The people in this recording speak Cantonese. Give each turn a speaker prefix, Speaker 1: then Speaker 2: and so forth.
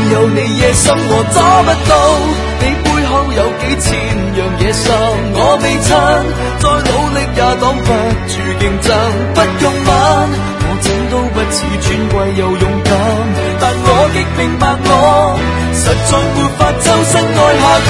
Speaker 1: 有你野心我抓不到，你背後有幾千樣野心我未親，再努力也擋不住競爭，不用問，我怎都不似尊貴又勇敢，但我極明白我實在沒法抽身愛下